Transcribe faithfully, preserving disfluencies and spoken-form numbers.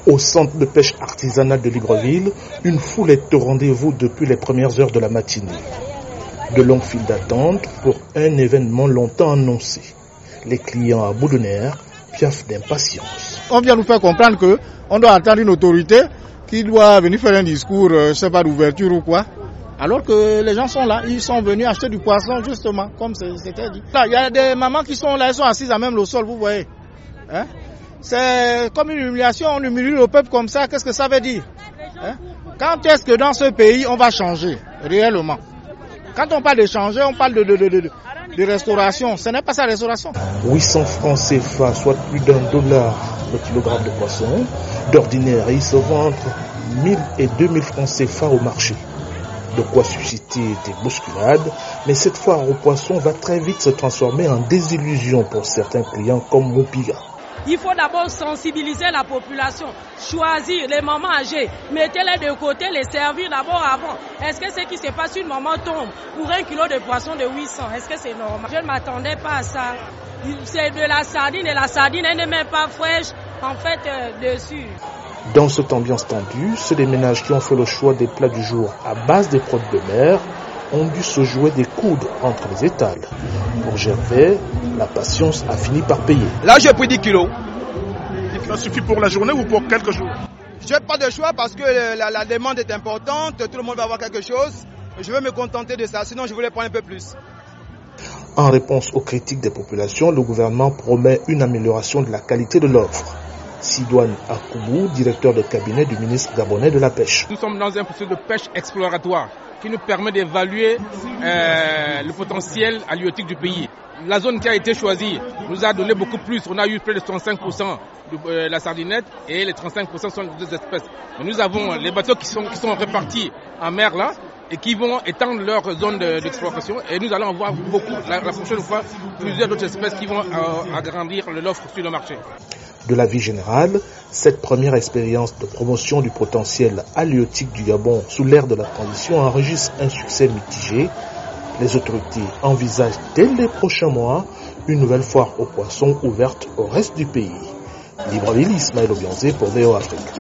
Au centre de pêche artisanale de Libreville, une foule est au rendez-vous depuis les premières heures de la matinée. De longues files d'attente pour un événement longtemps annoncé. Les clients à bout de nerfs piaffent d'impatience. On vient nous faire comprendre qu'on doit attendre une autorité qui doit venir faire un discours, euh, je ne sais pas, d'ouverture ou quoi. Alors que les gens sont là, ils sont venus acheter du poisson justement, comme c'était dit. Là, il y a des mamans qui sont là, elles sont assises à même le sol, vous voyez. Hein? C'est comme une humiliation, on humilie le peuple comme ça, qu'est-ce que ça veut dire? Hein? Quand est-ce que dans ce pays on va changer réellement? Quand on parle de changer, on parle de, de, de, de, de restauration, ce n'est pas ça restauration. huit cents francs C F A, soit plus d'un dollar le kilogramme de poisson. D'ordinaire, il se vend entre mille et deux mille francs C F A au marché. De quoi susciter des bousculades, mais cette foire au poisson va très vite se transformer en désillusion pour certains clients comme Moupiga. Il faut d'abord sensibiliser la population, choisir les mamans âgées, mettez-les de côté, les servir d'abord avant. Est-ce que ce qui se passe, une maman tombe pour un kilo de poisson de huit cents, est-ce que c'est normal? Je ne m'attendais pas à ça. C'est de la sardine et la sardine, elle n'est même pas fraîche, en fait, euh, dessus. Dans cette ambiance tendue, ceux des ménages qui ont fait le choix des plats du jour à base des produits de mer ont dû se jouer des coudes entre les étals. Pour Gervais, la patience a fini par payer. Là, j'ai pris dix kilos. Ça suffit pour la journée ou pour quelques jours? Je n'ai pas de choix parce que la, la demande est importante, tout le monde va avoir quelque chose. Je vais me contenter de ça, sinon je voulais prendre un peu plus. En réponse aux critiques des populations, le gouvernement promet une amélioration de la qualité de l'offre. Sidoine Akoubou, directeur de cabinet du ministre gabonais de la Pêche. Nous sommes dans un processus de pêche exploratoire qui nous permet d'évaluer euh, le potentiel halieutique du pays. La zone qui a été choisie nous a donné beaucoup plus. On a eu près de soixante-cinq pour cent de euh, la sardinette et les trente-cinq pour cent sont des espèces. Mais nous avons les bateaux qui sont, qui sont répartis en mer là et qui vont étendre leur zone d'exploitation. Et nous allons avoir beaucoup, la, la prochaine fois, plusieurs autres espèces qui vont euh, agrandir l'offre sur le marché. De la vie générale, cette première expérience de promotion du potentiel halieutique du Gabon sous l'ère de la transition enregistre un succès mitigé. Les autorités envisagent dès les prochains mois une nouvelle foire aux poissons ouverte au reste du pays. Libreville, Ismaël Obianzé pour V O Afrique.